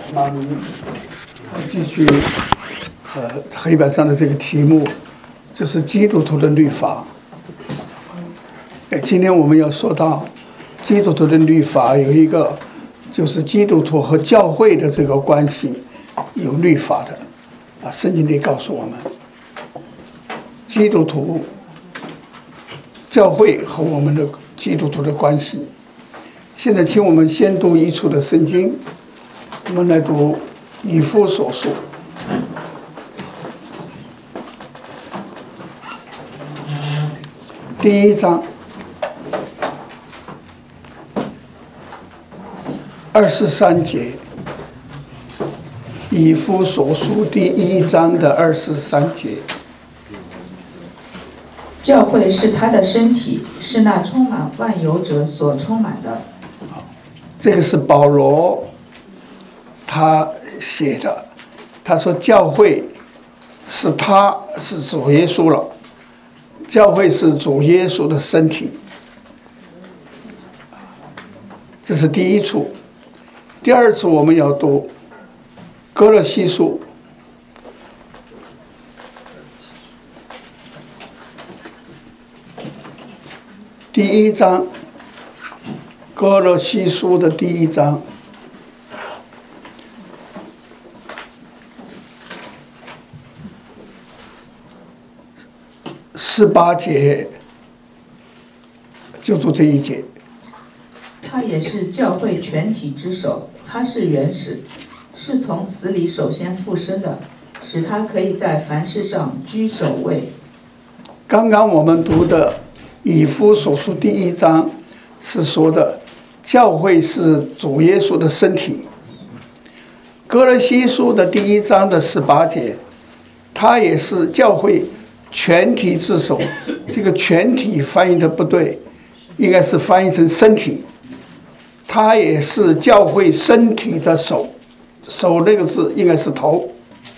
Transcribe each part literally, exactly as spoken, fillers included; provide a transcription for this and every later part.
那我们继续呃黑板上的这个题目，就是基督徒的律法。哎，今天我们要说到基督徒的律法有一个，就是基督徒和教会的这个关系有律法的啊，圣经里告诉我们，基督徒、教会和我们的基督徒的关系。现在，请我们先读一处的圣经，我们来读以弗所书第一章二十三节。以弗所书第一章的二十三节。 教会是他的身体，是那充满万有者所充满的。 这个是保罗他写的，他说教会是他是主耶稣了，教会是主耶稣的身体，这是第一处。第二处我们要读哥罗西书第一章，哥罗西书的第一章十八节，就读这一节。 他也是教会全体之首，他是元始，是从死里首先复生的，使他可以在凡事上居首位。 刚刚我们读的以弗所书第一章是说的教会是主耶稣的身体。哥罗西书的第一章的十八节，他也是教会全体之首。这个全体翻译的不对，应该是翻译成身体。他也是教会身体的首，首那个字应该是头。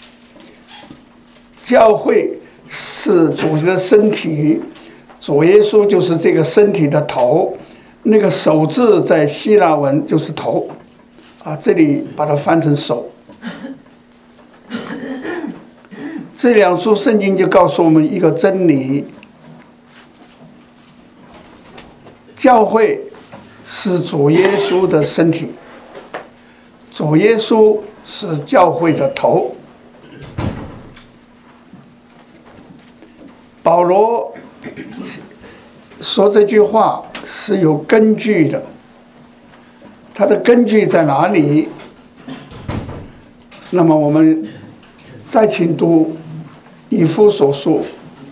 教会是主的身体，主耶稣就是这个身体的头，那个手字在希腊文就是头啊，这里把它翻成手。这两处圣经就告诉我们一个真理，教会是主耶稣的身体，主耶稣是教会的头。保罗说这句话是有根据的，他的根据在哪里？那么我们再请读以弗所书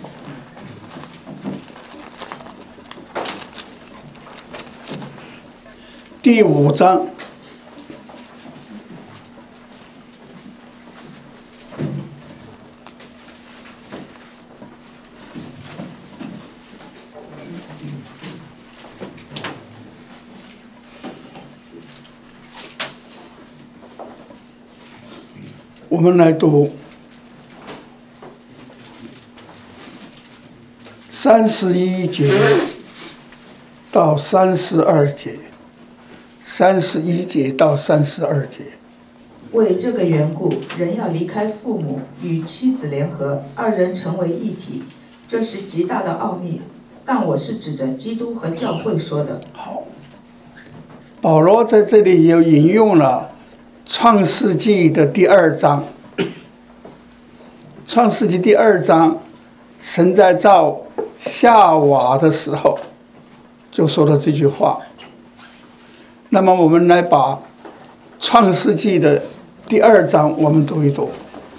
第五章我们来读三十一节到三十二节，三十一节到三十二节。 为这个缘故，人要离开父母，与妻子联合，二人成为一体，这是极大的奥秘。但我是指着基督和教会说的。 好，保罗在这里又引用了创世纪的第二章。创世纪第二章，神在造夏娃的时候就说了这句话。那么我们来把创世纪的第二章我们读一读。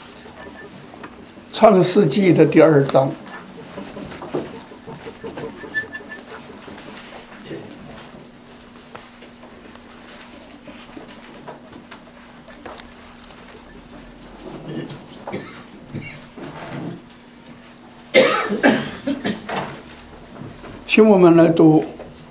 创世纪的第二章请我们来读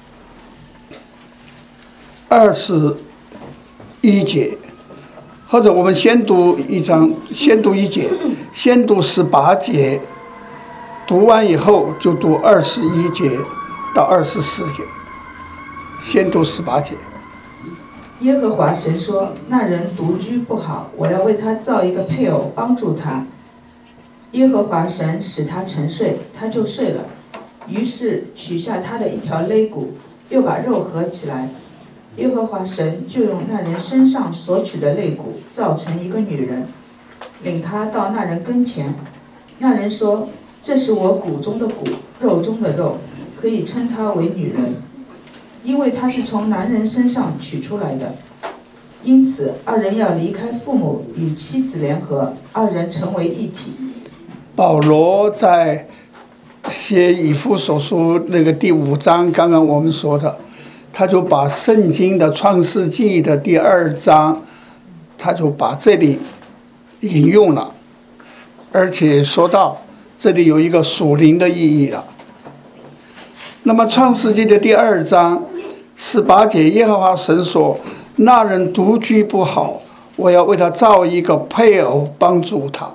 二十一节，或者我们先读一章，先读一节，先读十八节，读完以后就读二十一节到二十四节，先读十八节。 耶和华神说：那人独居不好，我要为他造一个配偶帮助他。耶和华神使他沉睡，他就睡了。于是取下他的一条肋骨，又把肉合起来。耶和华神就用那人身上所取的肋骨造成一个女人，领他到那人跟前。那人说：这是我骨中的骨，肉中的肉，所以称她为女人，因为她是从男人身上取出来的。因此二人要离开父母，与妻子联合，二人成为一体。 保罗在写以弗所书那个第五章，刚刚我们说的，他就把圣经的创世纪的第二章，他就把这里引用了，而且说到这里有一个属灵的意义了。那么创世纪的第二章十八节，耶和华神说：那人独居不好，我要为他造一个配偶帮助他。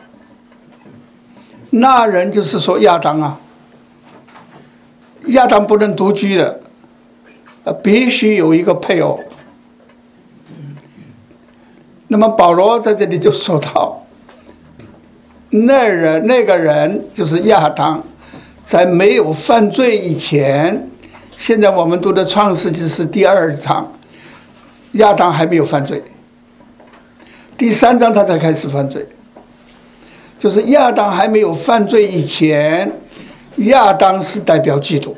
那人就是说亚当啊，亚当不能独居的，必须有一个配偶。那么保罗在这里就说到，那人那个人就是亚当，在没有犯罪以前，现在我们读的创世纪是第二章，亚当还没有犯罪，第三章他才开始犯罪。就是亚当还没有犯罪以前，亚当是代表基督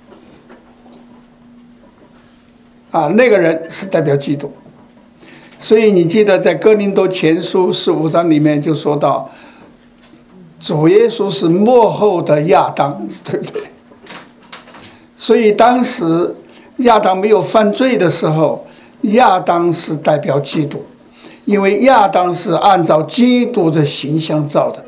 啊，那个人是代表基督。所以你记得在哥林多前书十五章里面就说到，主耶稣是末后的亚当，对不对？所以当时亚当没有犯罪的时候，亚当是代表基督，因为亚当是按照基督的形象造的。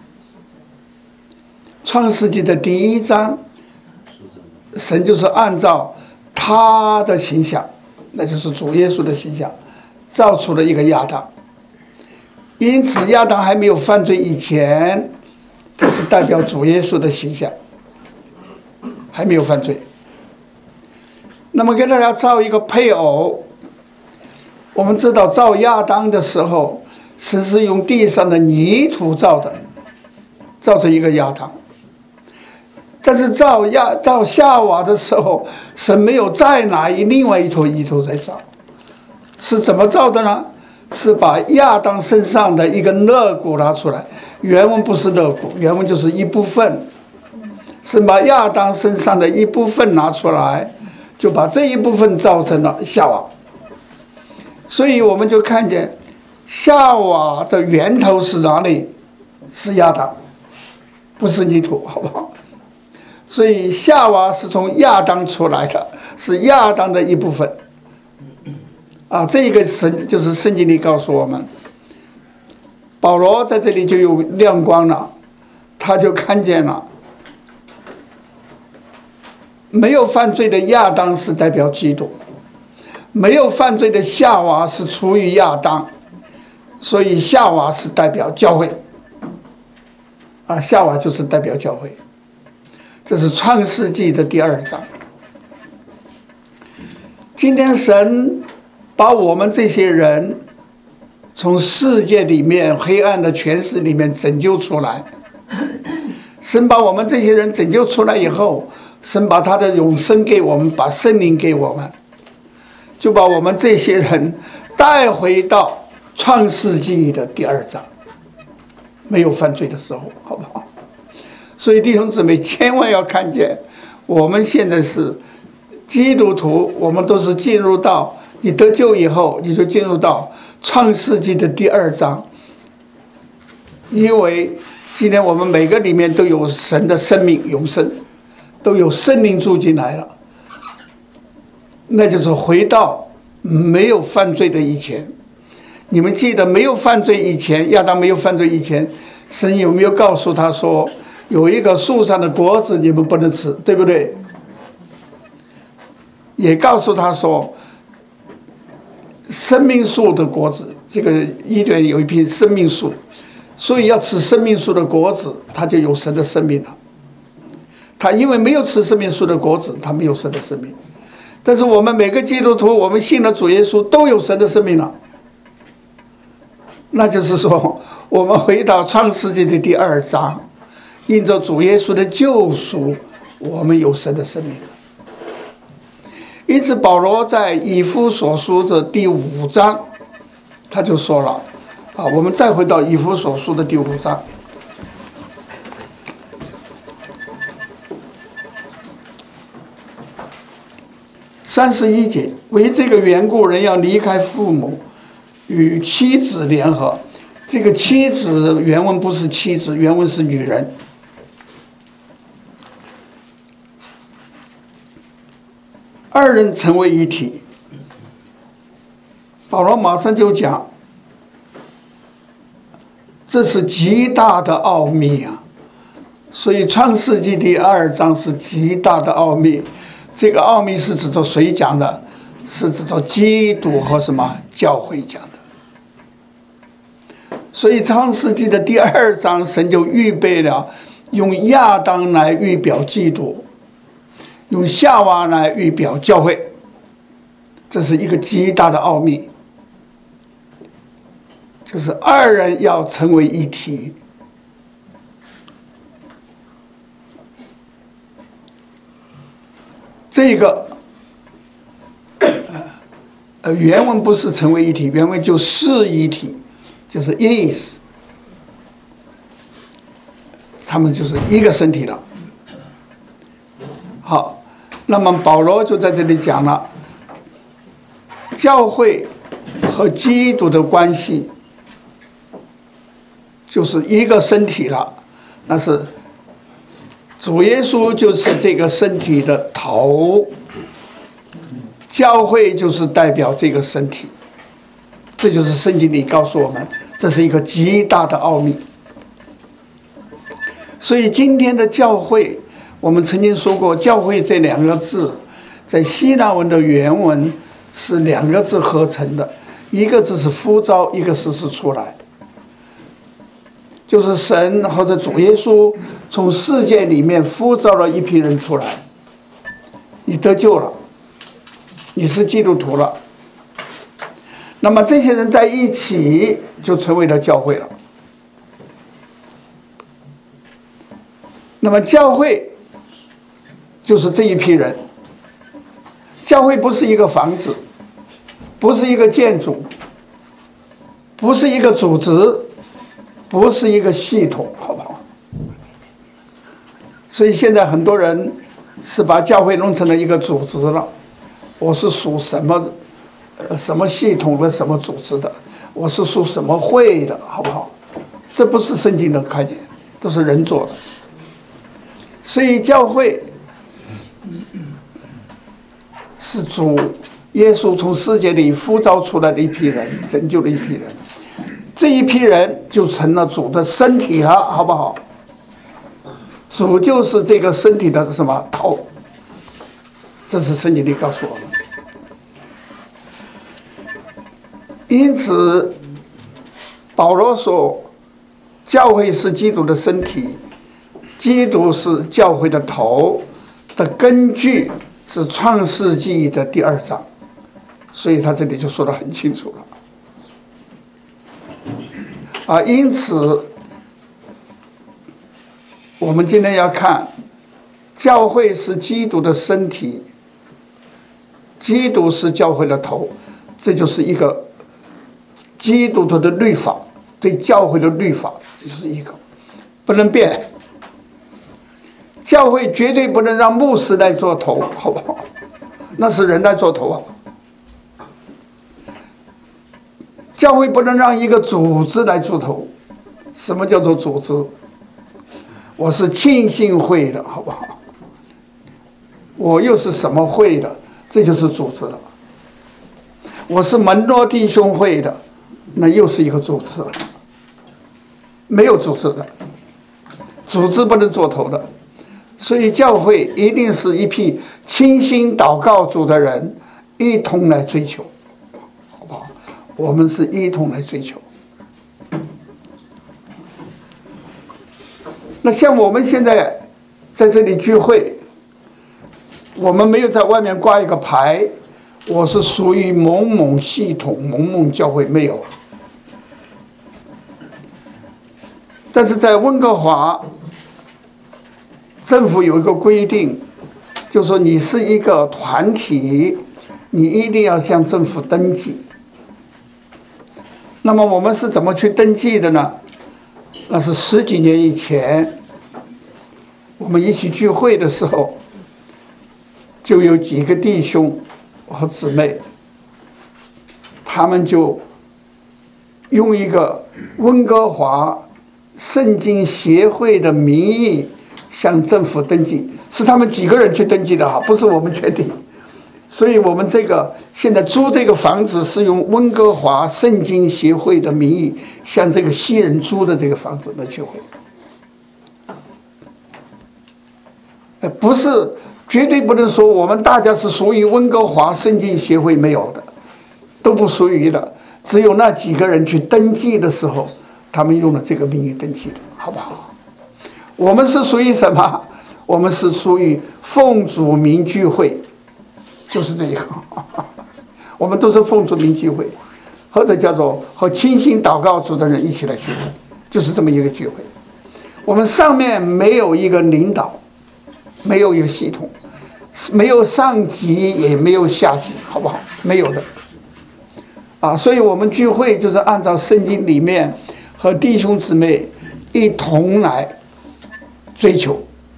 创世纪的第一章，神就是按照他的形象，那就是主耶稣的形象，造出了一个亚当。因此亚当还没有犯罪以前，这是代表主耶稣的形象，还没有犯罪。那么给大家造一个配偶，我们知道造亚当的时候，神是用地上的泥土造的，造成一个亚当。但是造亚造夏娃的时候，神没有再拿另外一坨泥土再造，是怎么造的呢？是把亚当身上的一个肋骨拿出来，原文不是肋骨，原文就是一部分，是把亚当身上的一部分拿出来，就把这一部分造成了夏娃。所以我们就看见夏娃的源头是哪里？是亚当，不是泥土，好不好？所以夏娃是从亚当出来的，是亚当的一部分啊。这个神就是圣经里告诉我们，保罗在这里就有亮光了，他就看见了没有犯罪的亚当是代表基督，没有犯罪的夏娃是出于亚当，所以夏娃是代表教会啊，夏娃就是代表教会。这是创世纪的第二章。今天神把我们这些人从世界里面黑暗的权势里面拯救出来，神把我们这些人拯救出来以后，神把他的永生给我们，把圣灵给我们，就把我们这些人带回到创世纪的第二章，没有犯罪的时候，好不好？所以弟兄姊妹千万要看见，我们现在是基督徒，我们都是进入到你得救以后，你就进入到创世纪的第二章，因为今天我们每个里面都有神的生命永生，都有圣灵住进来了，那就是回到没有犯罪的以前。你们记得没有犯罪以前，亚当没有犯罪以前，神有没有告诉他说有一个树上的果子你们不能吃，对不对？也告诉他说生命树的果子，这个伊甸有一片生命树，所以要吃生命树的果子，他就有神的生命了。他因为没有吃生命树的果子，他没有神的生命。 但是我们每个基督徒，我们信了主耶稣，都有神的生命了。那就是说，我们回到创世纪的第二章，因着主耶稣的救赎，我们有神的生命。因此保罗在以弗所书的第五章他就说了啊，我们再回到以弗所书的第五章三十一节，为这个缘故，人要离开父母，与妻子联合。这个妻子原文不是妻子，原文是女人。二人成为一体。保罗马上就讲，这是极大的奥秘啊！所以创世纪第二章是极大的奥秘。这个奥秘是指着谁讲的？是指着基督和什么教会讲的。所以创世纪的第二章，神就预备了用亚当来预表基督，用夏娃来预表教会，这是一个极大的奥秘，就是二人要成为一体。这个呃原文不是成为一体，原文就是一体，就是 is， 他们就是一个身体了。好，那么保罗就在这里讲了，教会和基督的关系就是一个身体了，那是主耶稣就是这个身体的头，教会就是代表这个身体，这就是圣经里告诉我们，这是一个极大的奥秘。所以今天的教会，我们曾经说过，教会这两个字在希腊文的原文是两个字合成的，一个字是呼召，一个字是出来，就是神或者主耶稣从世界里面呼召了一批人出来，你得救了，你是基督徒了，那么这些人在一起就成为了教会了。那么教会就是这一批人，教会不是一个房子，不是一个建筑，不是一个组织，不是一个系统，好不好？所以现在很多人是把教会弄成了一个组织了，我是属什么呃什么系统的什么组织的，我是属什么会的，好不好？这不是圣经的概念，都是人做的。所以教会是主耶稣从世界里呼召出来的一批人，拯救了一批人，这一批人就成了主的身体了，好不好？主就是这个身体的什么头，这是圣经里告诉我们。因此保罗说，教会是基督的身体，基督是教会的头的根据是创世纪的第二章，所以他这里就说得很清楚了啊。因此我们今天要看，教会是基督的身体，基督是教会的头，这就是一个基督徒的律法，对教会的律法，这就是一个不能变。教会绝对不能让牧师来做头，好不好？那是人来做头啊。教会不能让一个组织来做头。什么叫做组织？我是庆信会的，好不好？我又是什么会的？这就是组织了。我是门罗弟兄会的，那又是一个组织了。没有组织的，组织不能做头的。所以教会一定是一批倾心祷告主的人一同来追求，好不好？我们是一同来追求。那像我们现在在这里聚会， 我们没有在外面挂一个牌，我是属于某某系统、某某教会，没有。但是在温哥华，政府有一个规定，就是说你是一个团体，你一定要向政府登记。那么我们是怎么去登记的呢？那是十几年以前，我们一起聚会的时候，就有几个弟兄和姊妹，他们就用一个温哥华圣经协会的名义向政府登记，是他们几个人去登记的哈，不是我们决定。所以我们这个现在租这个房子是用温哥华圣经协会的名义向这个西人租的这个房子的聚会，呃，不是绝对不能说我们大家是属于温哥华圣经协会，没有的，都不属于的，只有那几个人去登记的时候，他们用了这个名义登记的，好不好？我们是属于什么？我们是属于奉主名聚会。就是这一个，我们都是奉主名聚会，或者叫做和清心祷告主的人一起来聚会，就是这么一个聚会。我们上面没有一个领导，没有一个系统，没有上级也没有下级，好不好？没有的。啊，所以我们聚会就是按照圣经里面和弟兄姊妹一同来追求。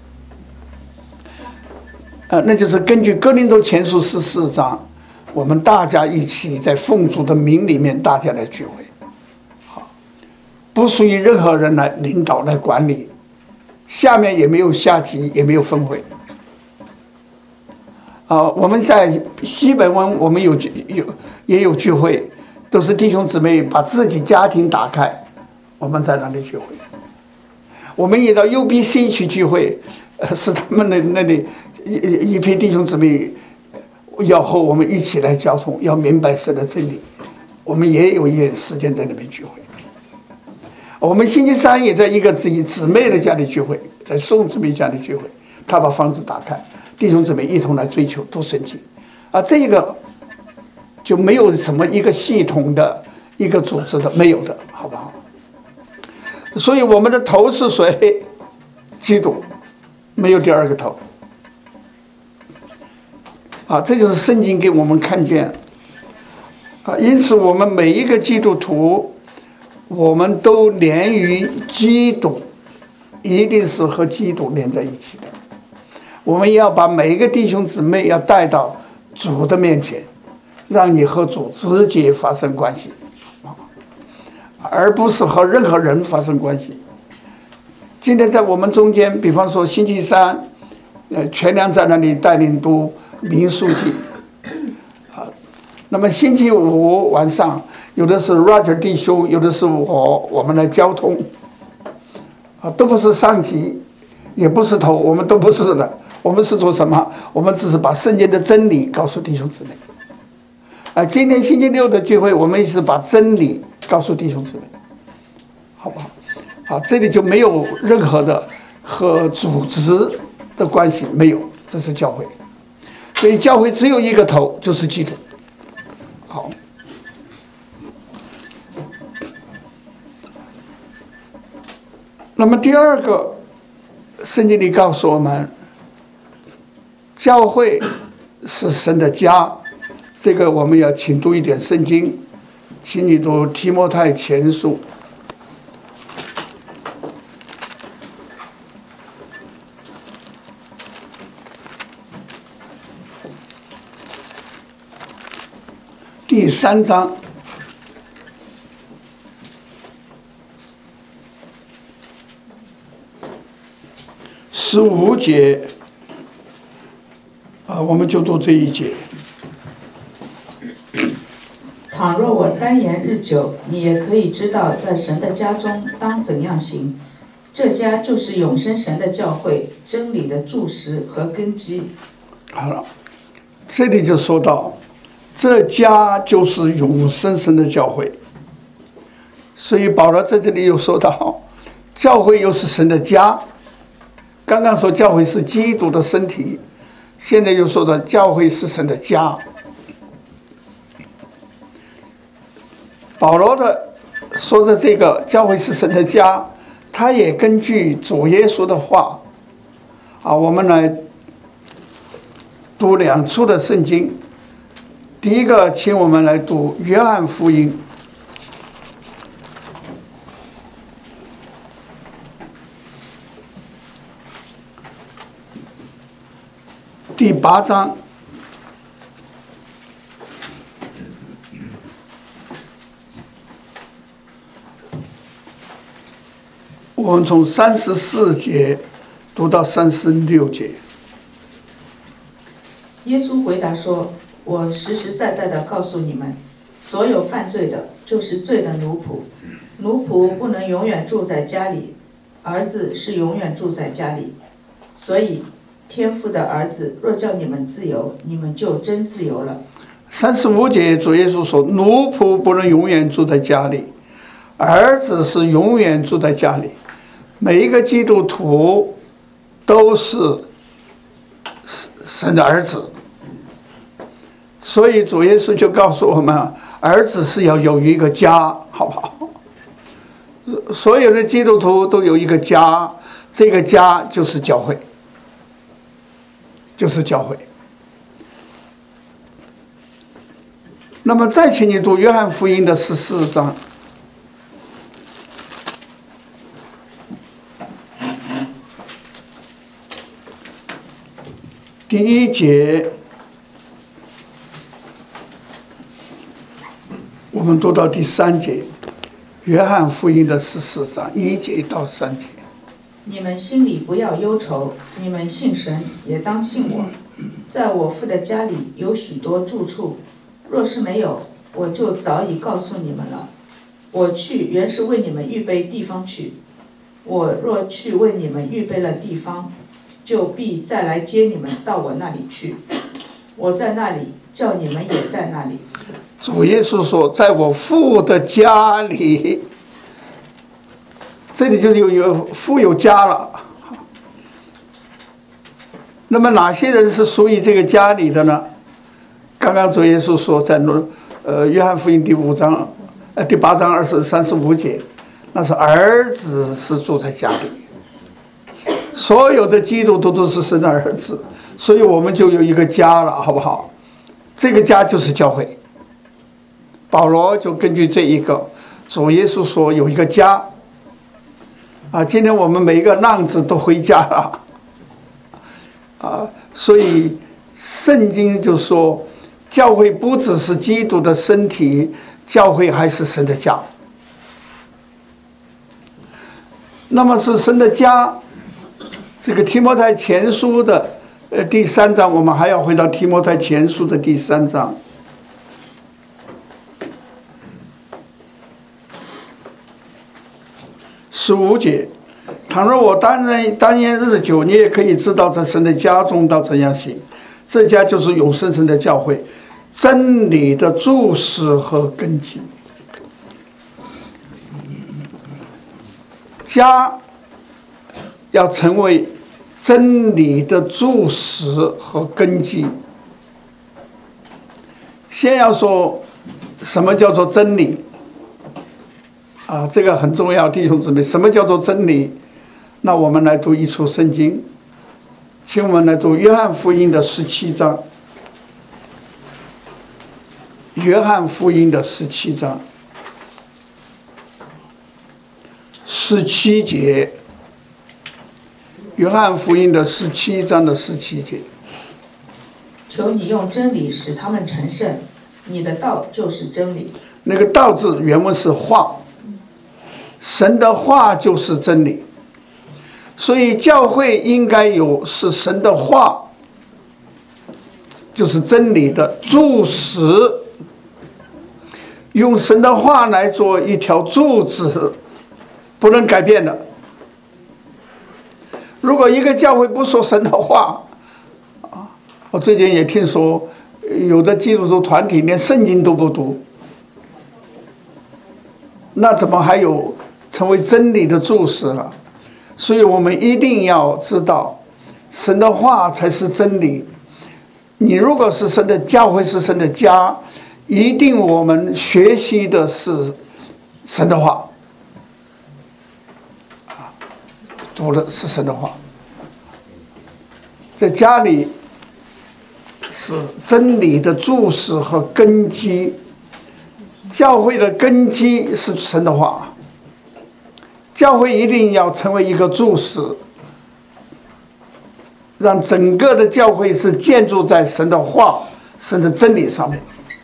呃，那就是根据哥林多前书十四章，我们大家一起在奉主的名里面，大家来聚会，好，不属于任何人来领导来管理，下面也没有下级，也没有分会。啊、呃，我们在西本湾，我们有有也有聚会，都是弟兄姊妹把自己家庭打开，我们在那里聚会。我们也到 U B C 去聚会，呃，是他们的那里。一一批弟兄姊妹要和我们一起来交通，要明白神的真理。我们也有一点时间在那边聚会。我们星期三也在一个自己姊妹的家里聚会，在宋姊妹家里聚会。他把房子打开，弟兄姊妹一同来追求读圣经。啊，这个就没有什么一个系统的一个组织的，没有的，好不好？所以我们的头是谁？基督，没有第二个头。啊，这就是圣经给我们看见啊，因此我们每一个基督徒，我们都连于基督，一定是和基督连在一起的。我们要把每一个弟兄姊妹要带到主的面前，让你和主直接发生关系，而不是和任何人发生关系。今天在我们中间，比方说星期三，呃，全良在那里带领读民数记，啊，那么星期五晚上有的是 Roger 弟兄，有的是我，我们来交通，啊，都不是上级，也不是头，我们都不是的，我们是做什么？我们只是把圣经的真理告诉弟兄姊妹。啊，今天星期六的聚会，我们也是把真理告诉弟兄姊妹，好不好？啊，这里就没有任何的和组织的关系，没有，这是教会。所以教会只有一个头，就是基督。好，那么第二个，圣经里告诉我们，教会是神的家。这个我们要请读一点圣经，请你读提摩太前书。第三章十五节啊，我们就读这一节。 倘若我单言日久，你也可以知道，在神的家中当怎样行。这家就是永生神的教会，真理的柱石和根基。 好了，这里就说到，这家就是永生神的教会。所以保罗在这里又说到，教会又是神的家。刚刚说教会是基督的身体， 现在又说到教会是神的家。保罗的说的这个教会是神的家，他也根据主耶稣的话啊，我们来读两处的圣经。第一个，请我们来读约翰福音第八章，我们从三十四节读到三十六节。 耶稣回答说：我实实在在的告诉你们，所有犯罪的，就是罪的奴仆。奴仆不能永远住在家里，儿子是永远住在家里。所以，天父的儿子若叫你们自由，你们就真自由了。 三十五节，主耶稣说：奴仆不能永远住在家里，儿子是永远住在家里。每一个基督徒都是神的儿子。所以主耶稣就告诉我们，儿子是要有一个家，好不好？所有的基督徒都有一个家，这个家就是教会，就是教会。那么再请你读约翰福音的十四章第一节，我们读到第三节。约翰福音的十四章一节到三节。 你们心里不要忧愁，你们信神也当信我。在我父的家里有许多住处，若是没有，我就早已告诉你们了。我去原是为你们预备地方去。我若去为你们预备了地方，就必再来接你们到我那里去。我在那里，叫你们也在那里。 主耶稣说：在我父的家里，这里就是有有父有家了。那么哪些人是属于这个家里的呢？刚刚主耶稣说在呃约翰福音第五章呃第八章二十三十五节，那是儿子是住在家里。所有的基督徒都是神的儿子，所以我们就有一个家了，好不好？这个家就是教会。保罗就根据这一个，主耶稣说有一个家啊，今天我们每一个浪子都回家了啊，所以圣经就说，教会不只是基督的身体，教会还是神的家。那么是神的家，这个提摩太前书的呃第三章，我们还要回到提摩太前书的第三章。十五节，倘若我单人单言日久，你也可以知道这神的家中到怎样行。这家就是永生神的教会，真理的柱石和根基。家要成为真理的柱石和根基。先要说什么叫做真理啊，这个很重要，弟兄姊妹。什么叫做真理？那我们来读一处圣经，请我们来读约翰福音的十七章。约翰福音的十七章，十七节。约翰福音的十七章的十七节。 求你用真理使他们成圣，你的道就是真理。 那个道字原文是话，神的话就是真理，所以教会应该有是神的话，就是真理的柱石，用神的话来做一条柱子，不能改变的。如果一个教会不说神的话，啊，我最近也听说有的基督徒团体连圣经都不读，那怎么还有成为真理的柱石了？所以我们一定要知道，神的话才是真理， 你如果是神的教会，是神的家，一定我们学习的是神的话，啊，读的是神的话。在家里是真理的柱石和根基，教会的根基是神的话，教会一定要成为一个柱石，让整个的教会是建筑在神的话、神的真理上面，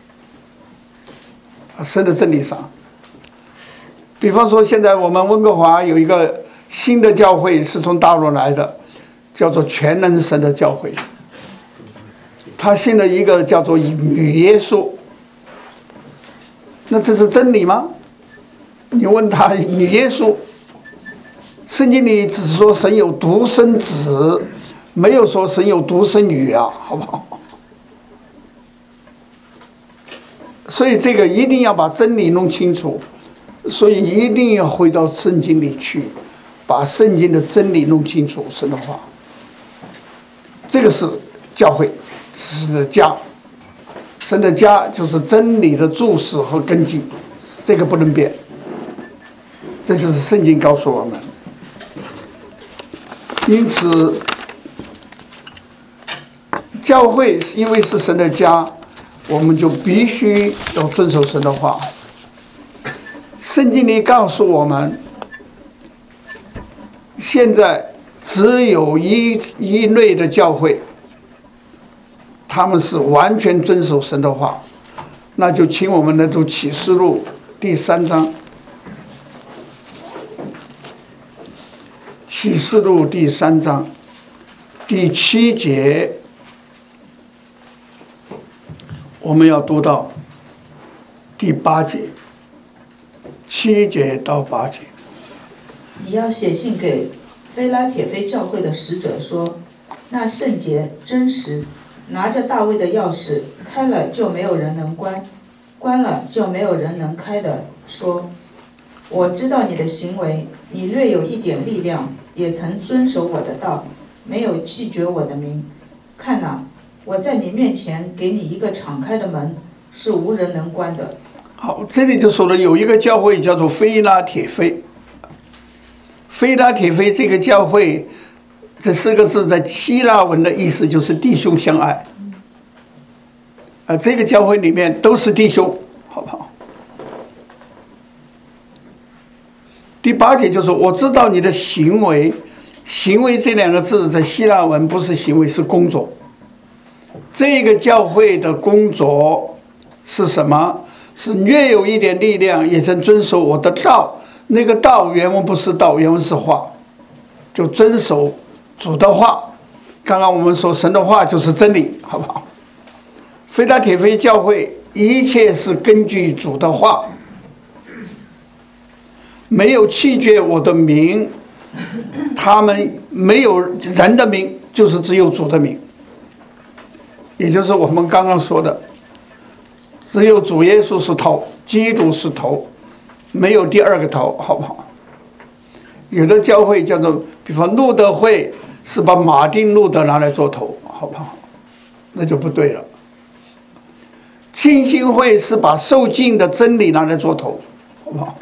神的真理上。比方说，现在我们温哥华有一个新的教会是从大陆来的，叫做全能神的教会。他信了一个叫做女耶稣，那这是真理吗？你问他女耶稣，圣经里只是说神有独生子，没有说神有独生女啊，好不好？所以这个一定要把真理弄清楚，所以一定要回到圣经里去，把圣经的真理弄清楚，神的话。这个是教会，是神的家，神的家就是真理的柱石和根基，这个不能变。这就是圣经告诉我们。因此，教会因为是神的家，我们就必须要遵守神的话。圣经里告诉我们，现在只有一一类的教会，他们是完全遵守神的话，那就请我们来读启示录第三章。启示录第三章第七节，我们要读到第八节，七节到八节。 你要写信给非拉铁非教会的使者说，那圣洁真实，拿着大卫的钥匙，开了就没有人能关，关了就没有人能开的说，我知道你的行为，你略有一点力量，也曾遵守我的道，没有弃绝我的名。看哪，我在你面前给你一个敞开的门，是无人能关的。 好，这里就说了，有一个教会叫做非拉铁非。非拉铁非这个教会，这四个字在希腊文的意思就是弟兄相爱。啊，这个教会里面都是弟兄，好不好？第八节就是我知道你的行为，行为这两个字在希腊文不是行为，是工作。这个教会的工作是什么？是略有一点力量，也曾遵守我的道。那个道原文不是道，原文是话，就遵守主的话。刚刚我们说神的话就是真理，好不好？非拉铁非教会一切是根据主的话，没有弃绝我的名，他们没有人的名，就是只有主的名，也就是我们刚刚说的，只有主耶稣是头，基督是头，没有第二个头，好不好？有的教会叫做，比方路德会是把马丁路德拿来做头，好不好？那就不对了。浸信会是把受浸的真理拿来做头，好不好？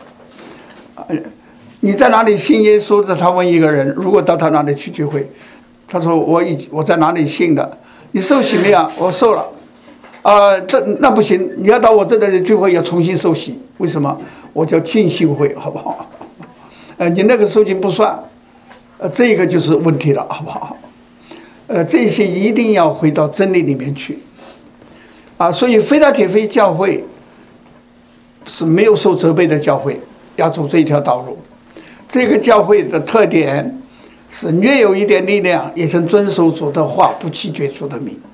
你在哪里信耶稣的？他问一个人，如果到他那里去聚会，他说我已我在哪里信的？你受洗没有？我受了。啊，这那不行，你要到我这里的聚会要重新受洗。为什么？我叫浸信会，好不好？呃，你那个受浸不算，呃，这个就是问题了，好不好？呃，这些一定要回到真理里面去。啊，所以非拉铁非教会是没有受责备的教会，要走这一条道路。这个教会的特点是略有一点力量，也曾遵守主的话，不弃绝主的名。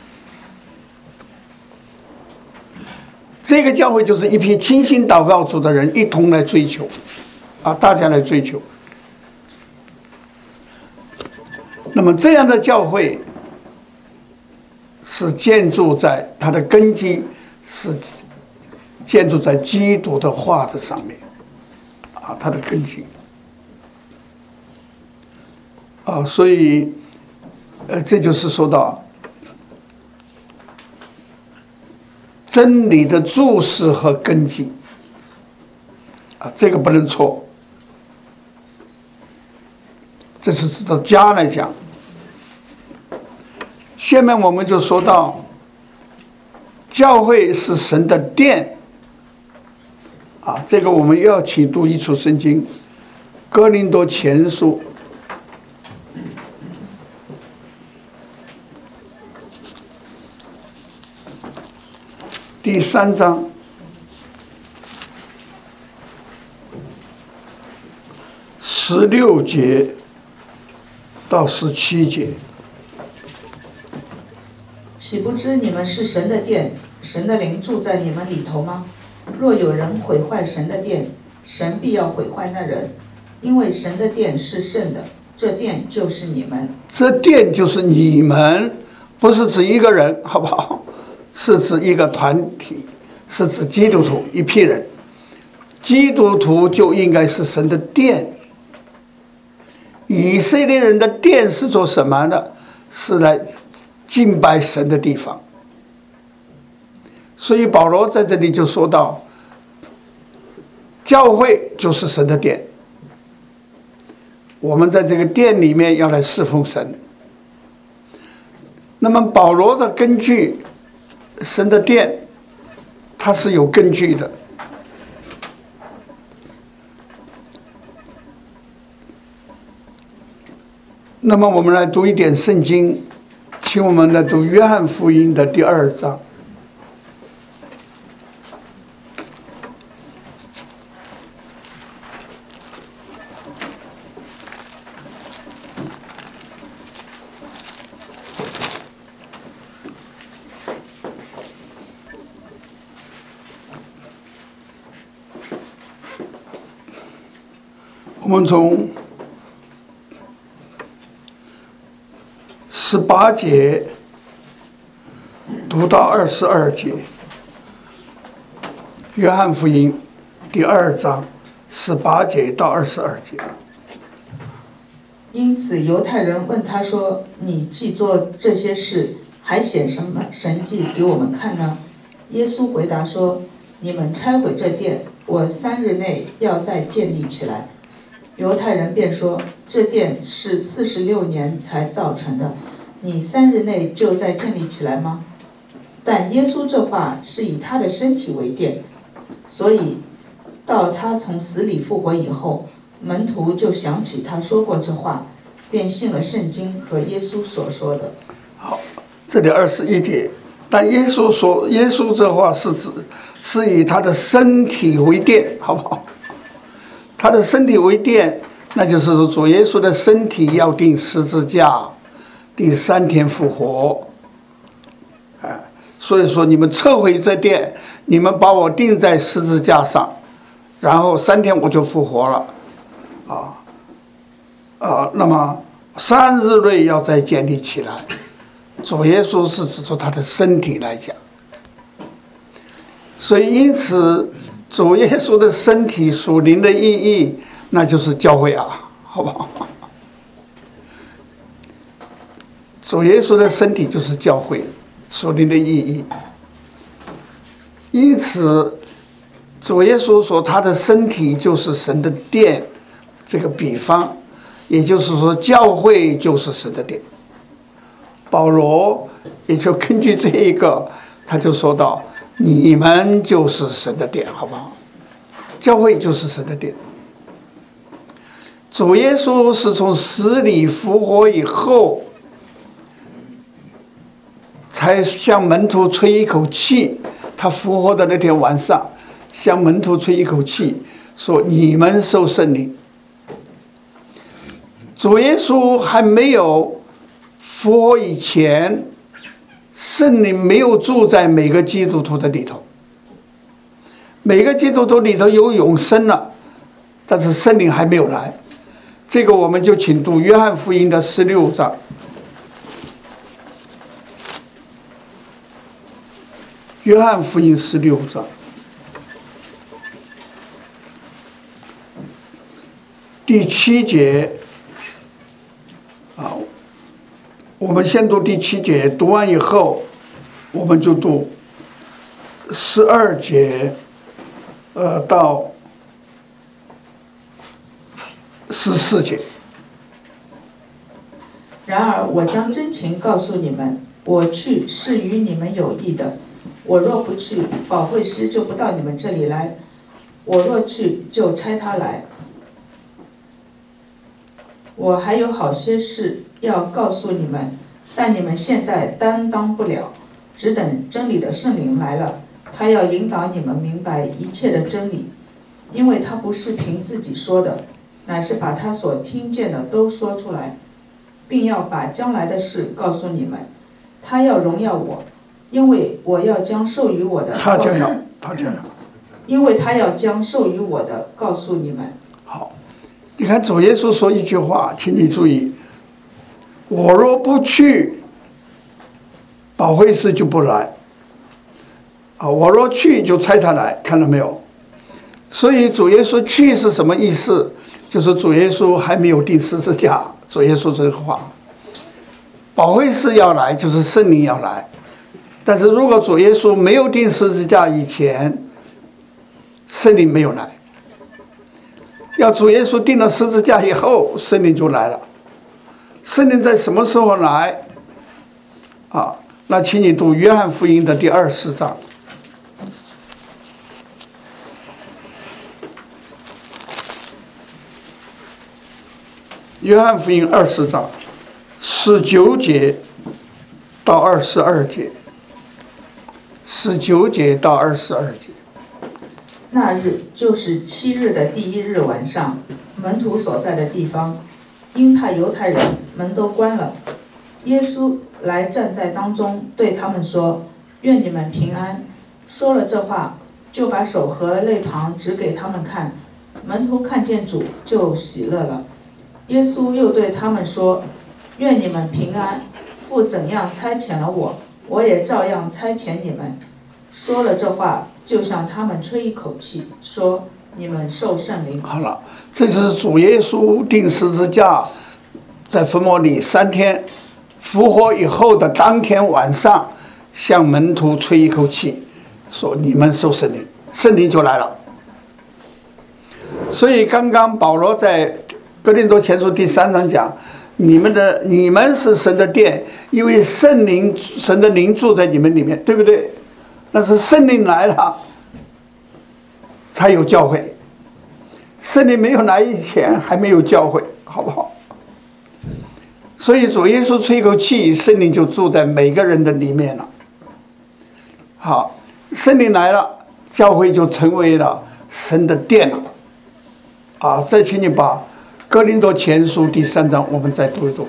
这个教会就是一批倾心祷告主的人一同来追求，啊，大家来追求。那么这样的教会是建筑在它的根基是建筑在基督的话的上面，啊，它的根基。啊，所以，呃，这就是说到， 真理的注释和根基啊，这个不能错。这是指到家来讲。下面我们就说到，教会是神的殿啊，这个我们又要请读一处圣经，《哥林多前书》第三章十六节到十七节。 岂不知你们是神的殿，神的灵住在你们里头吗？若有人毁坏神的殿，神必要毁坏那人，因为神的殿是圣的，这殿就是你们。 这殿就是你们，不是指一个人，好不好？是指一个团体，是指基督徒一批人。基督徒就应该是神的殿。以色列人的殿是做什么的？是来敬拜神的地方。所以保罗在这里就说到，教会就是神的殿，我们在这个殿里面要来侍奉神。那么保罗的根据神的殿，它是有根据的。那么我们来读一点圣经，请我们来读约翰福音的第二章。我们从十八节读到二十二节，约翰福音第二章十八节到二十二节。 因此犹太人问他说：“你既做这些事，还显什么神迹给我们看呢？”耶稣回答说：“你们拆毁这殿，我三日内要再建立起来。”犹太人便说：“这殿是四十六年才造成的，你三日内就再建立起来吗？”但耶稣这话是以他的身体为殿，所以到他从死里复活以后，门徒就想起他说过这话，便信了圣经和耶稣所说的。 好，这里二十一节，但耶稣说，耶稣这话是指是以他的身体为殿，好不好？他的身体为殿，那就是说主耶稣的身体要钉十字架，第三天复活。啊，所以说你们撤回这殿，你们把我钉在十字架上，然后三天我就复活了。啊啊，那么三日内要再建立起来。主耶稣是指出他的身体来讲，所以因此主耶稣的身体属灵的意义，那就是教会啊，好不好？主耶稣的身体就是教会属灵的意义。因此主耶稣说他的身体就是神的殿，这个比方，也就是说教会就是神的殿。保罗也就根据这一个，他就说到你们就是神的殿，好不好？教会就是神的殿。主耶稣是从死里复活以后，才向门徒吹一口气。他复活的那天晚上，向门徒吹一口气，说你们受圣灵。主耶稣还没有复活以前，圣灵没有住在每个基督徒的里头。每个基督徒里头有永生了，但是圣灵还没有来。这个我们就请读约翰福音的十六章。约翰福音十六章第七节啊，我们先读第七节，读完以后我们就读十二节，呃，到十四节。 然而我将真情告诉你们，我去是与你们有益的。我若不去，保惠师就不到你们这里来；我若去，就差他来。我还有好些事要告诉你们，但你们现在担当不了，只等真理的圣灵来了，他要引导你们明白一切的真理，因为他不是凭自己说的，乃是把他所听见的都说出来，并要把将来的事告诉你们。他要荣耀我，因为我要将授予我的他将要，他将要， 因为他要将授予我的告诉你们。 好，你看主耶稣说一句话，请你注意：我若不去，保惠师就不来。啊，我若去，就差他来，看到没有？所以主耶稣去是什么意思？就是主耶稣还没有钉十字架。主耶稣这个话，保惠师要来，就是圣灵要来。但是如果主耶稣没有钉十字架以前，圣灵没有来。要主耶稣钉了十字架以后，圣灵就来了。圣灵在什么时候来？啊，那请你读约翰福音的第二十章。约翰福音二十章十九节到二十二节，十九节到二十二节。 那日就是七日的第一日晚上，门徒所在的地方，因怕犹太人，门都关了。耶稣来站在当中，对他们说：“愿你们平安。”说了这话，就把手和肋旁指给他们看。门徒看见主，就喜乐了。耶稣又对他们说：“愿你们平安。父怎样差遣了我，我也照样差遣你们。”说了这话，就向他们吹一口气，说：“你们受圣灵。” 好了，这是主耶稣钉十字架，在坟墓里三天，复活以后的当天晚上，向门徒吹一口气，说：“你们受圣灵。”圣灵就来了。所以刚刚保罗在哥林多前书第三章讲，你们的你们是神的殿，因为圣灵神的灵住在你们里面，对不对？那是圣灵来了才有教会，圣灵没有来以前还没有教会，好不好？所以主耶稣吹口气，圣灵就住在每个人的里面了。好，圣灵来了，教会就成为了神的殿了。啊，再请你把哥林多前书第三章我们再读一读。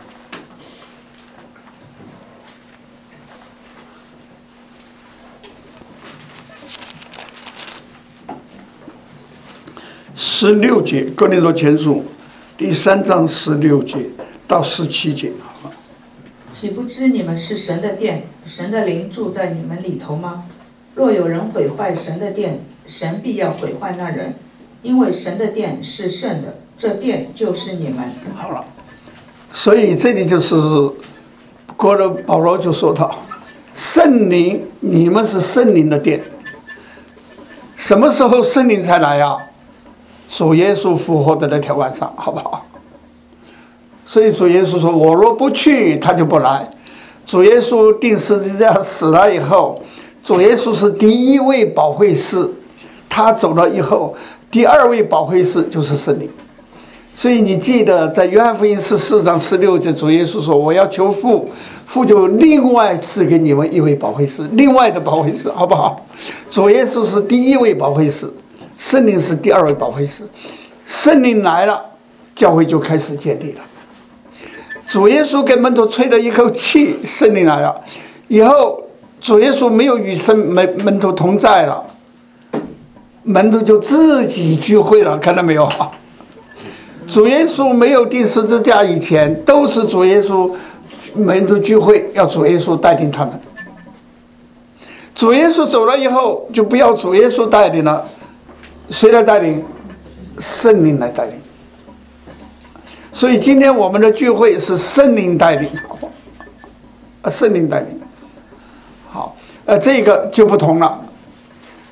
十六节，哥林多前书第三章十六节到十七节。 岂不知你们是神的殿，神的灵住在你们里头吗？若有人毁坏神的殿，神必要毁坏那人，因为神的殿是圣的，这殿就是你们。 好了，所以这里就是哥罗保罗就说到，圣灵，你们是圣灵的殿。什么时候圣灵才来啊？主耶稣复活的那天晚上，好不好？所以主耶稣说：“我若不去，他就不来。”主耶稣钉十字架死了以后，主耶稣是第一位保惠师，他走了以后，第二位保惠师就是圣灵。所以你记得在约翰福音十四章十六节，主耶稣说：“我要求父，父就另外赐给你们一位保惠师，另外的保惠师，好不好？”主耶稣是第一位保惠师，圣灵是第二位保惠师。圣灵来了，教会就开始建立了。主耶稣给门徒吹了一口气，圣灵来了以后，主耶稣没有与圣门门徒同在了，门徒就自己聚会了，看到没有？主耶稣没有钉十字架以前，都是主耶稣门徒聚会，要主耶稣带领他们。主耶稣走了以后，就不要主耶稣带领了，谁来带领？圣灵来带领。所以今天我们的聚会是圣灵带领，好不好？啊，圣灵带领。好，呃，这个就不同了。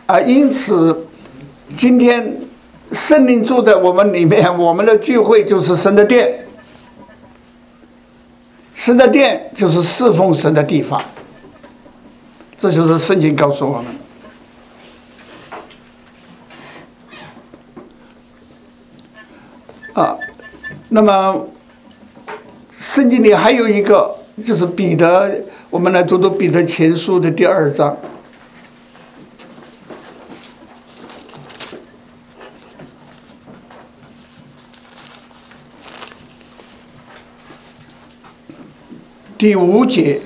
啊，因此今天圣灵住在我们里面，我们的聚会就是神的殿，神的殿就是侍奉神的地方，这就是圣经告诉我们。啊，那么圣经里还有一个，就是彼得，我们来读读彼得前书的第二章。第五节，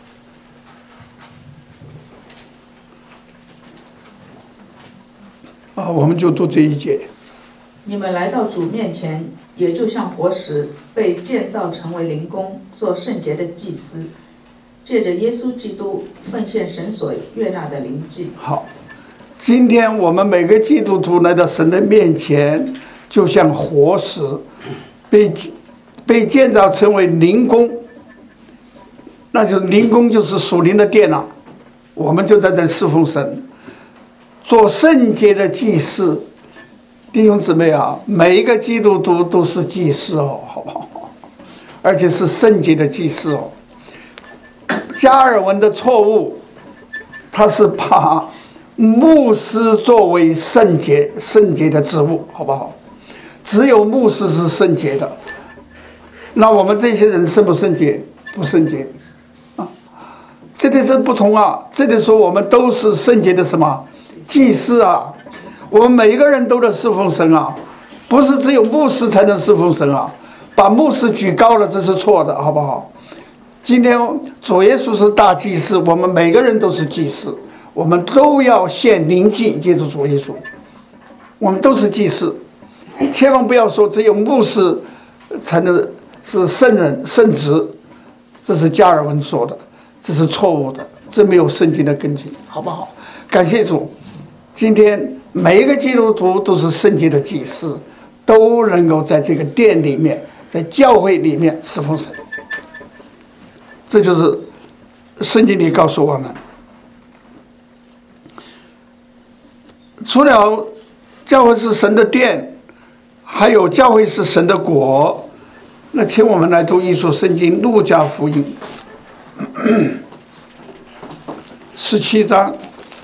啊，我们就读这一节。 你们来到主面前，也就像活石，被建造成为灵宫，做圣洁的祭司，借着耶稣基督奉献神所悦纳的灵祭。 好，今天我们每个基督徒来到神的面前，就像活石，被被建造成为灵宫。那就是灵宫，就是属灵的殿了。我们就在这侍奉神，做圣洁的祭司。弟兄姊妹啊，每一个基督徒都是祭司哦，好不好？而且是圣洁的祭司哦。加尔文的错误，他是把牧师作为圣洁圣洁的职务，好不好？只有牧师是圣洁的，那我们这些人圣不圣洁？不圣洁啊！这里是不同啊，这里说我们都是圣洁的什么祭司啊？我们每一个人都在侍奉神啊，不是只有牧师才能侍奉神啊！把牧师举高了，这是错的，好不好？今天主耶稣是大祭司，我们每个人都是祭司，我们都要献灵祭，借助主耶稣，我们都是祭司，千万不要说只有牧师才能是圣人圣职，这是加尔文说的，这是错误的，这没有圣经的根据，好不好？感谢主，今天每一个基督徒都是圣洁的祭司，都能够在这个殿里面，在教会里面侍奉神。这就是圣经里告诉我们，除了教会是神的殿，还有教会是神的国。那请我们来读一书圣经路加福音十七章。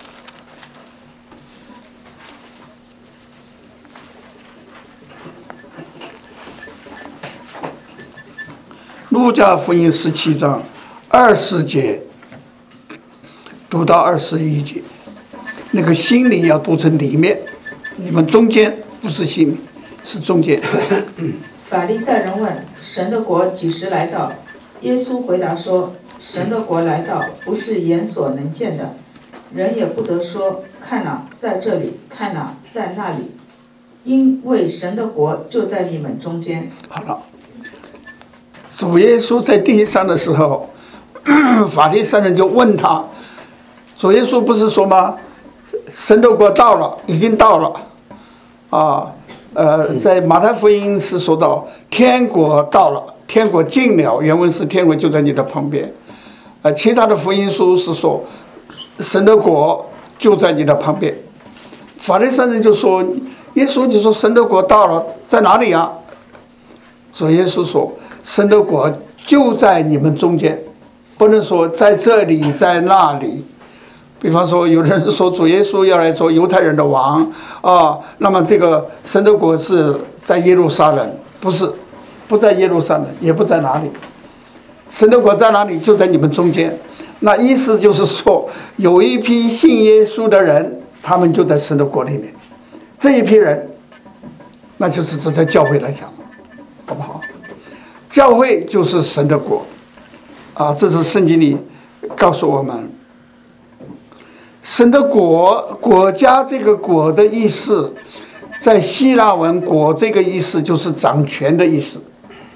路加福音十七章二十节读到二十一节，那个心里要读成里面，你们中间不是心里，是中间。 法利赛人问：神的国几时来到？耶稣回答说：神的国来到，不是眼所能见的，人也不得说看哪，在这里，看哪，在那里，因为神的国就在你们中间。 好了，主耶稣在地上的时候，法利赛人就问他，主耶稣不是说吗？神的国到了，已经到了啊。呃，在马太福音是说到天国到了，天国近了，原文是天国就在你的旁边。呃，其他的福音书是说神的国就在你的旁边。法利赛人就说，耶稣你说神的国到了，在哪里啊？所以耶稣说，神的国就在你们中间，不能说在这里在那里。比方说，有人说主耶稣要来做犹太人的王啊，那么这个神的国是在耶路撒冷，不是，不在耶路撒冷，也不在哪里。神的国在哪里？就在你们中间。那意思就是说，有一批信耶稣的人，他们就在神的国里面。这一批人，那就是这在教会来讲，好不好？教会就是神的国啊，这是圣经里告诉我们。神的国，国家这个国的意思，在希腊文国这个意思就是掌权的意思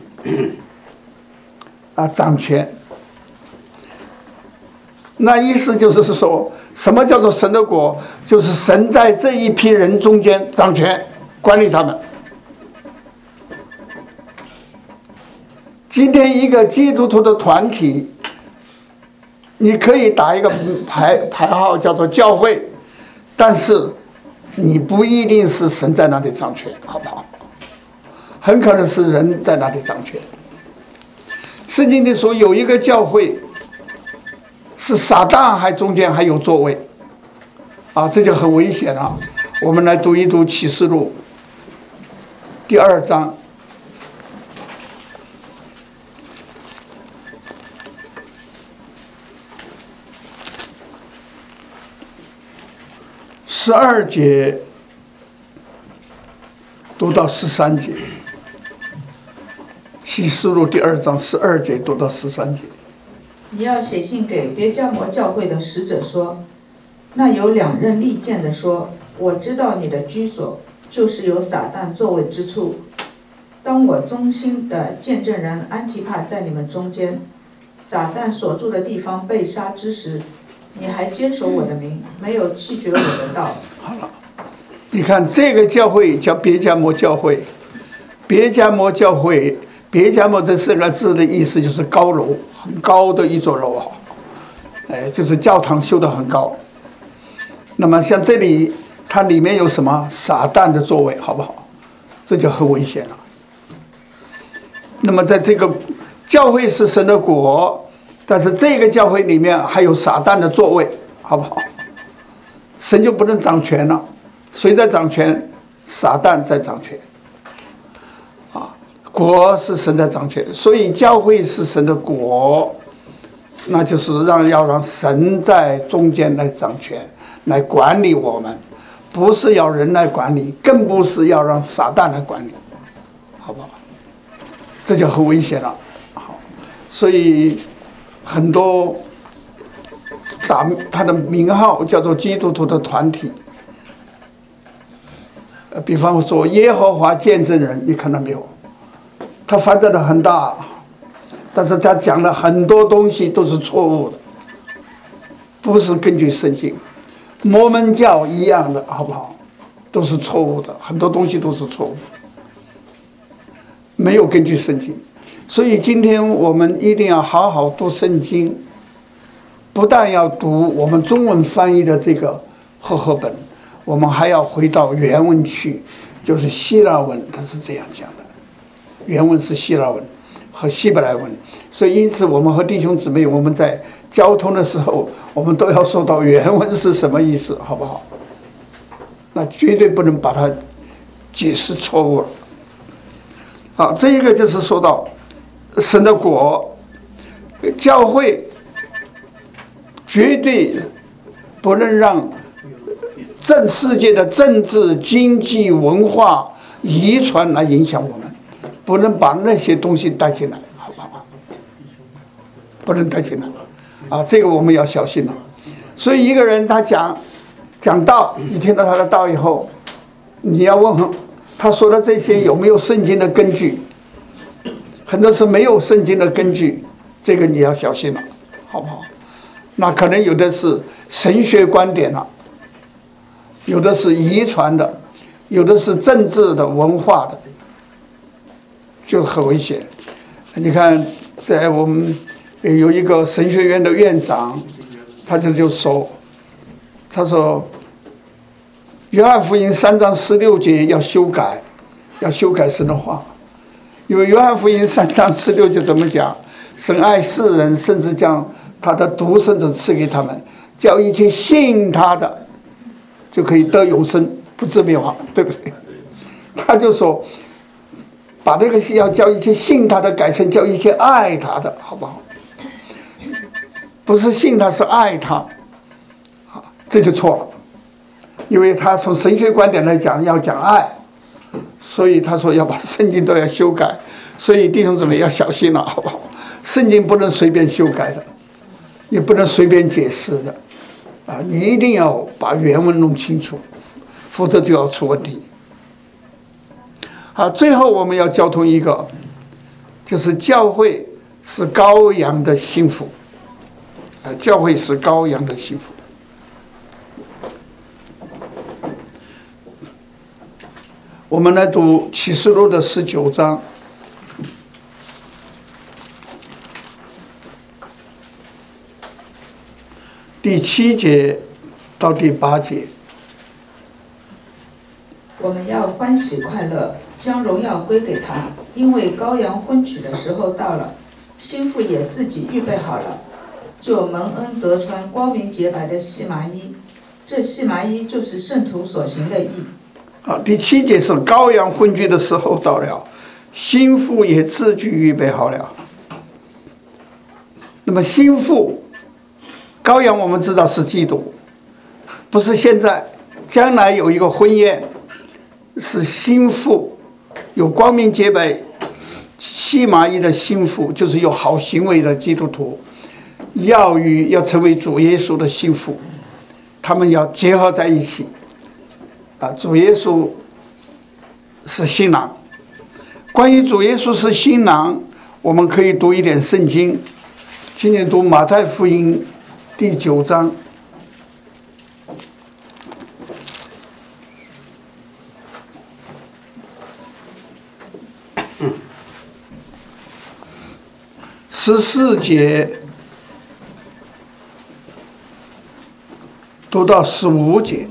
啊，掌权。那意思就是说，什么叫做神的国？就是神在这一批人中间掌权，管理他们。今天一个基督徒的团体，你可以打一个牌牌号叫做教会， 但是你不一定是神在那里掌权，好不好？很可能是人在那里掌权。圣经里说有一个教会是撒旦还中间还有座位啊，这就很危险了。我们来读一读启示录第二章十二节读到十三节，启示录第二章十二节读到十三节。 你要写信给别迦摩教会的使者说，那有两刃利剑的说，我知道你的居所就是有撒旦座位之处。当我忠心的见证人安提帕在你们中间，撒旦所住的地方被杀之时，你还坚守我的名，没有弃绝我的道。 好了，你看这个教会叫别迦摩教会，别迦摩教会，别迦摩这四个字的意思就是高楼，很高的一座楼啊，哎，就是教堂修得很高。那么像这里，它里面有什么撒旦的座位，好不好？这就很危险了。那么在这个教会是神的国，但是这个教会里面还有撒旦的座位，好不好？神就不能掌权了，谁在掌权？撒旦在掌权。啊，国是神在掌权，所以教会是神的国，那就是让要让神在中间来掌权，来管理我们，不是要人来管理，更不是要让撒旦来管理，好不好？这就很危险了。好，所以很多打他的名号叫做基督徒的团体，呃，比方说耶和华见证人，你看到没有？他发展的很大，但是他讲的很多东西都是错误的，不是根据圣经。摩门教一样的，好不好？都是错误的，很多东西都是错误的，没有根据圣经。所以今天我们一定要好好读圣经，不但要读我们中文翻译的这个和合本，我们还要回到原文去，就是希腊文，它是这样讲的。原文是希腊文和希伯来文，所以因此我们和弟兄姊妹，我们在交通的时候，我们都要说到原文是什么意思，好不好？那绝对不能把它解释错误了。好，这一个就是说到神的国，教会绝对不能让政世界的政治、经济、文化、遗传来影响我们，不能把那些东西带进来，好不好？不能带进来啊，这个我们要小心了。所以一个人他讲讲道，你听到他的道以后，你要问他说的这些有没有圣经的根据？很多是没有圣经的根据，这个你要小心了，好不好？那可能有的是神学观点了，有的是遗传的，有的是政治的、文化的，就很危险。你看，在我们有一个神学院的院长，他就就说，他说，约翰福音三章十六节要修改，要修改神的话，因为约翰福音三章十六节怎么讲？神爱世人，甚至将他的独生子赐给他们，叫一切信他的就可以得永生，不至灭亡，对不对？他就说，把这个要叫一切信他的改成叫一切爱他的，好不好？不是信他，是爱他，啊，这就错了。因为他从神学观点来讲要讲爱，所以他说要把圣经都要修改，所以弟兄姊妹要小心了，好不好？圣经不能随便修改的，也不能随便解释的，啊，你一定要把原文弄清楚，否则就要出问题。好，最后我们要交通一个，就是教会是羔羊的幸福，啊，教会是羔羊的幸福。我们来读启示录的十九章。第七节到第八节， 我们要欢喜快乐，将荣耀归给他，因为羔羊婚娶的时候到了，新妇也自己预备好了，就蒙恩得穿光明洁白的细麻衣。这细麻衣就是圣徒所行的义。 啊，第七节是羔羊婚娶的时候到了，新妇也自己预备好了。那么新妇，羔羊我们知道是基督，不是现在，将来有一个婚宴，是新妇，有光明洁白细麻衣的新妇，就是有好行为的基督徒，要与要成为主耶稣的新妇，他们要结合在一起。啊，主耶稣是新郎。关于主耶稣是新郎，我们可以读一点圣经。今天读马太福音第九章。十四节读到十五节。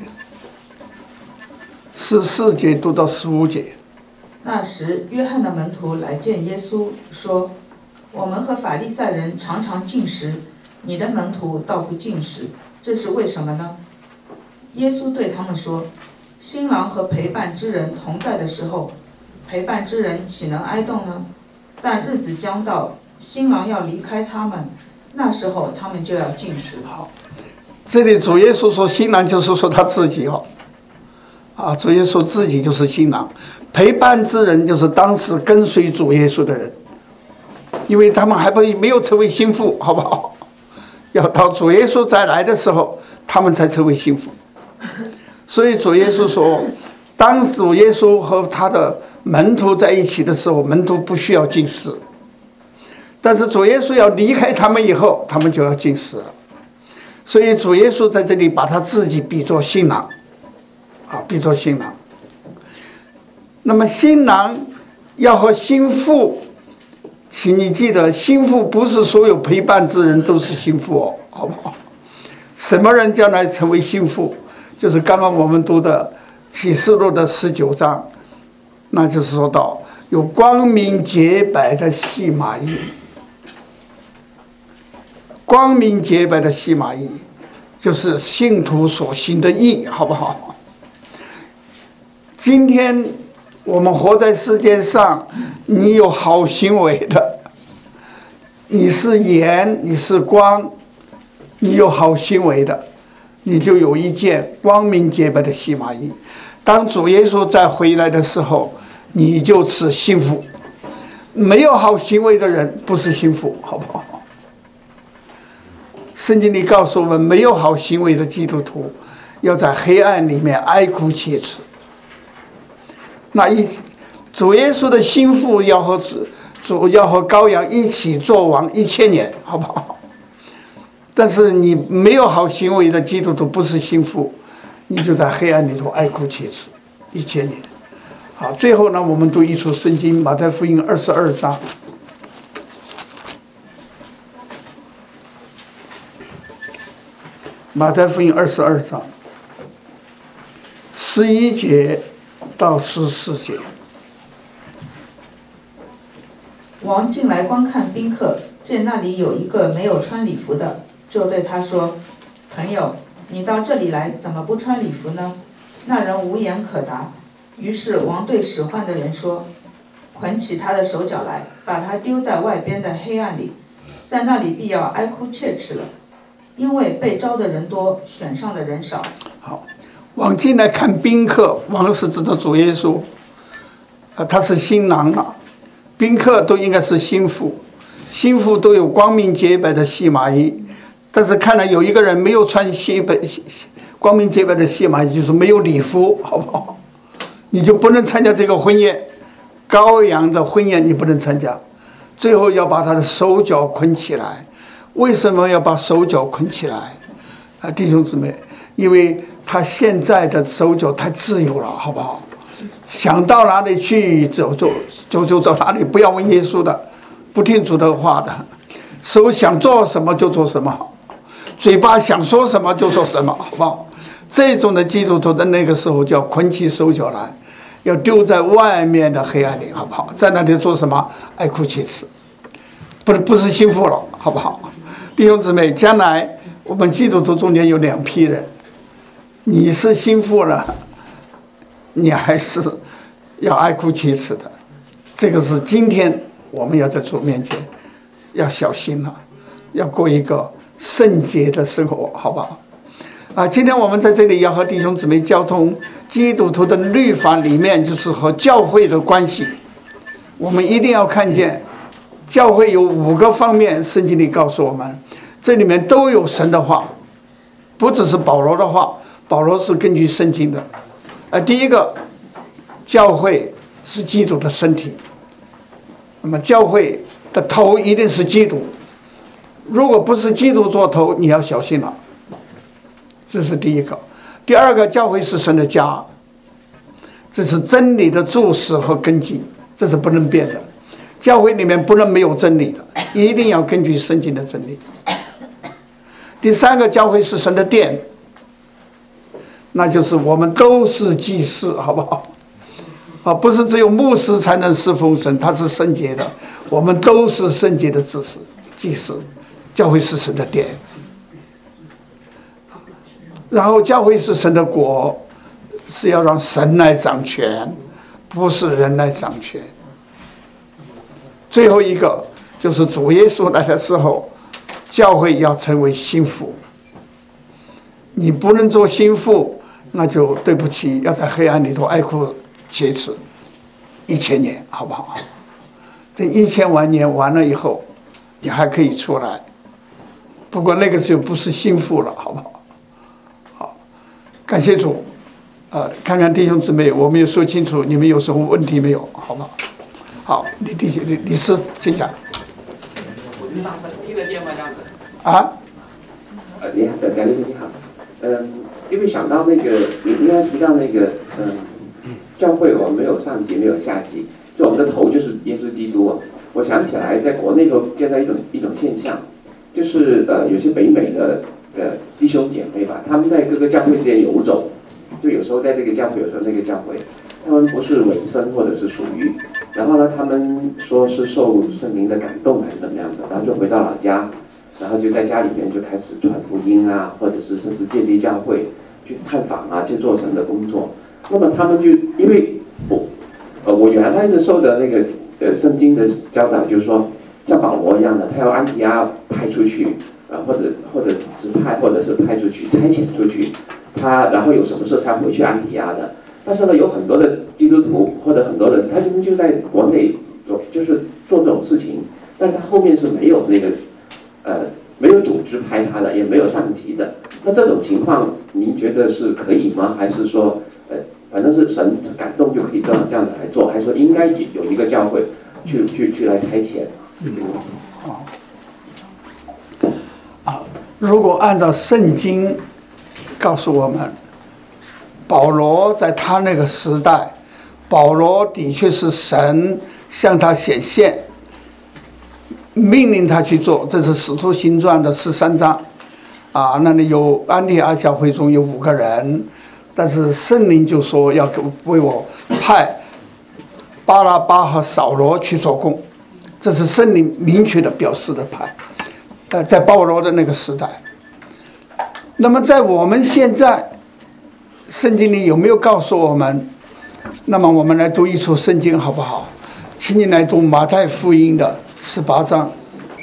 十四节读到十五节。 那时，约翰的门徒来见耶稣，说：“我们和法利赛人常常禁食，你的门徒倒不禁食，这是为什么呢？”耶稣对他们说：“新郎和陪伴之人同在的时候，陪伴之人岂能哀动呢？但日子将到，新郎要离开他们，那时候他们就要禁食。” 好，这里主耶稣说新郎就是说他自己哦。啊，主耶稣自己就是新郎，陪伴之人就是当时跟随主耶稣的人，因为他们还不没有成为新妇，好不好？要到主耶稣再来的时候，他们才成为新妇。所以主耶稣说，当主耶稣和他的门徒在一起的时候，门徒不需要禁食，但是主耶稣要离开他们以后，他们就要禁食了。所以主耶稣在这里把他自己比作新郎。啊，比作新郎。那么新郎要和新妇，请你记得，新妇不是所有陪伴之人都是新妇哦，好不好？什么人将来成为新妇？就是刚刚我们读的启示录的十九章，那就是说到有光明洁白的细麻衣，光明洁白的细麻衣，就是信徒所行的义，好不好？今天我们活在世界上，你有好行为的，你是盐，你是光，你有好行为的，你就有一件光明洁白的细麻衣。当主耶稣再回来的时候，你就是幸福。没有好行为的人不是幸福，好不好？圣经里告诉我们，没有好行为的基督徒要在黑暗里面哀哭切齿。那一主耶稣的心腹要和主主要和羔羊一起做王一千年，好不好？但是你没有好行为的基督徒不是心腹，你就在黑暗里头哀哭切齿一千年。好，最后呢，我们读一处圣经，马太福音二十二章。马太福音二十二章，十一节到十四节。 王进来观看宾客，见那里有一个没有穿礼服的，就对他说：“朋友，你到这里来，怎么不穿礼服呢？”那人无言可答。于是王对使唤的人说：“捆起他的手脚来，把他丢在外边的黑暗里，在那里必要哀哭切齿了，因为被招的人多，选上的人少。” 好，王进来看宾客，王是指的主耶稣，啊，他是新郎啊，宾客都应该是新妇，新妇都有光明洁白的细麻衣，但是看来有一个人没有穿细白光明洁白的细麻衣，就是没有礼服，好不好？你就不能参加这个婚宴，羔羊的婚宴你不能参加，最后要把他的手脚捆起来。为什么要把手脚捆起来啊，弟兄姊妹？因为他现在的手脚太自由了，好不好？想到哪里去走走走就走哪里，不要问耶稣的，不听主的话的，手想做什么就做什么，嘴巴想说什么就说什么，好不好？这种的基督徒的那个时候叫捆起手脚来， 要丢在外面的黑暗里，好不好？在那里做什么？爱哭切齿，不是不是心腹了，好不好？弟兄姊妹，将来我们基督徒中间有两批人，你是心腹了，你还是要爱哭切齿的。这个是今天我们要在主面前要小心了，要过一个圣洁的生活，好不好？啊，今天我们在这里要和弟兄姊妹交通基督徒的律法里面，就是和教会的关系。我们一定要看见，教会有五个方面，圣经里告诉我们，这里面都有神的话，不只是保罗的话，保罗是根据圣经的。啊，第一个，教会是基督的身体，那么教会的头一定是基督，如果不是基督做头，你要小心了。这是第一个。第二个，教会是神的家，这是真理的注释和根基，这是不能变的。教会里面不能没有真理的，一定要根据圣经的真理。第三个，教会是神的殿，那就是我们都是祭司，好不好？啊，不是只有牧师才能侍奉神，他是圣洁的，我们都是圣洁的祭司。祭司，教会是神的殿。然后教会是神的国，是要让神来掌权，不是人来掌权。最后一个就是主耶稣来的时候，教会要成为心腹。你不能做心腹，那就对不起，要在黑暗里头哀哭切齿一千年，好不好？这一千万年完了以后，你还可以出来，不过那个时候不是心腹了，好不好？感谢主，啊、呃，看看弟兄姊妹，我们也说清楚，你们有什么问题没有？好不好？好，李弟兄，李李师，请讲。 我就大声听得见吗？这样子。 啊？ 呃，你好，感谢你好。嗯，因为想到那个，你应该提到那个，嗯，教会我们没有上级，没有下级，就我们的头就是耶稣基督。我想起来，在国内都见到一种一种现象，就是呃，有些北美的。呃，弟兄姐妹吧，他们在各个教会之间游走，就有时候在这个教会，有时候那个教会，他们不是委身或者是属于，然后呢，他们说是受圣灵的感动还是怎么样的，然后就回到老家，然后就在家里面就开始传福音啊，或者是甚至建立教会，去探访啊，去做神的工作。那么他们就因为我，呃，我原来的受的那个呃圣经的教导就是说，像保罗一样的，他要安提阿派出去。啊，或者或者指派，或者是派出去、差遣出去，他然后有什么事他回去安提阿的。但是呢，有很多的基督徒或者很多人，他就就在国内做，就是做这种事情，但是他后面是没有那个呃没有组织派他的，也没有上级的。那这种情况，您觉得是可以吗？还是说呃反正是神感动就可以这样这样子来做，还是说应该有一个教会去去去来差遣？嗯， 好。啊，如果按照圣经告诉我们，保罗在他那个时代，保罗的确是神向他显现，命令他去做，这是使徒行传的十三章。啊，那里有安提阿教会中有五个人，但是圣灵就说要为我派巴拉巴和扫罗去做工，这是圣灵明确的表示的派。呃，在保罗的那个时代，那么在我们现在，圣经里有没有告诉我们？那么我们来读一处圣经好不好？请你来读马太福音的十八章。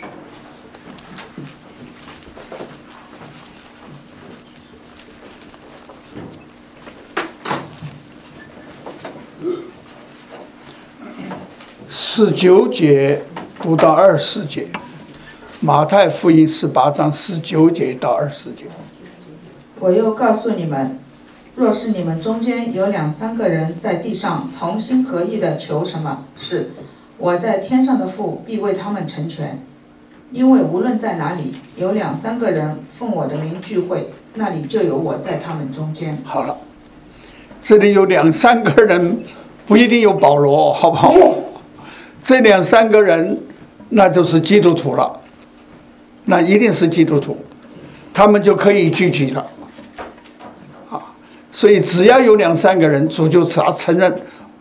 十九节读到二十节。马太福音十八章十九节到二十节。 我又告诉你们，若是你们中间有两三个人在地上同心合意的求什么事，我在天上的父必为他们成全。因为无论在哪里有两三个人奉我的名聚会，那里就有我在他们中间。 好了，这里有两三个人，不一定有保罗，好不好？这两三个人，那就是基督徒了。那一定是基督徒，他们就可以聚集了，啊，所以只要有两三个人，主就承认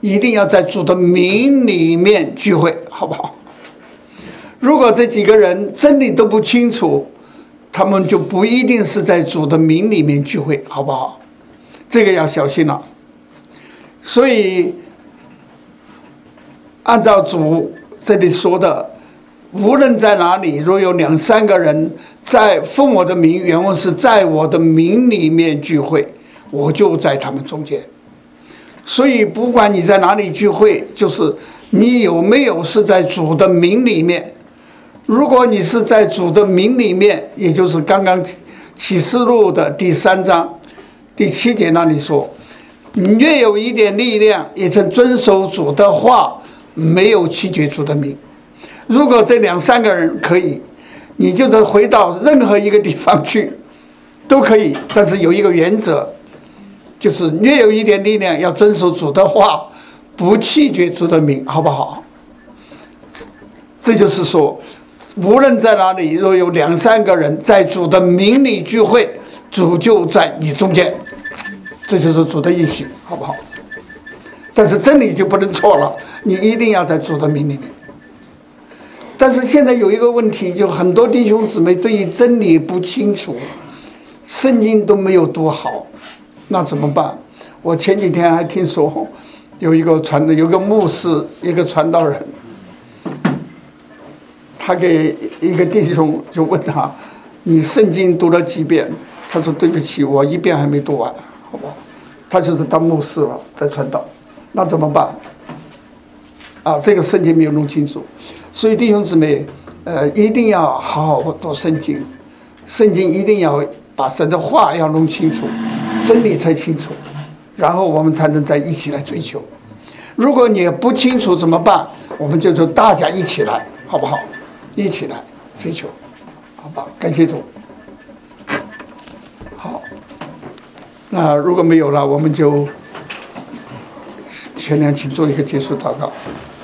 一定要在主的名里面聚会，好不好？如果这几个人真理都不清楚，他们就不一定是在主的名里面聚会，好不好？这个要小心了。所以按照主这里说的，无论在哪里，若有两三个人在奉我的名，原文是在我的名里面聚会，我就在他们中间。所以不管你在哪里聚会，就是你有没有是在主的名里面。如果你是在主的名里面，也就是刚刚启示录的第三章第七节那里说，你越有一点力量，也曾遵守主的话，没有弃绝主的名。如果这两三个人可以，你就得回到任何一个地方去，都可以。但是有一个原则，就是越有一点力量，要遵守主的话，不弃绝主的名，好不好？这就是说，无论在哪里，若有两三个人在主的名里聚会，主就在你中间，这就是主的应许，好不好？但是真理就不能错了，你一定要在主的名里面。但是现在有一个问题，就很多弟兄姊妹对于真理不清楚，圣经都没有读好，那怎么办？我前几天还听说有一个传的，有个牧师，一个传道人，他给一个弟兄就问他：“你圣经读了几遍？”他说：“对不起，我一遍还没读完，好吧？”他就是当牧师了，在传道，那怎么办？啊，这个圣经没有弄清楚，所以弟兄姊妹，呃，一定要好好读圣经，圣经一定要把神的话要弄清楚，真理才清楚，然后我们才能在一起来追求。如果你不清楚怎么办？我们就说大家一起来，好不好？一起来追求，好吧？感谢主。好，那如果没有了，我们就全量请做一个结束祷告。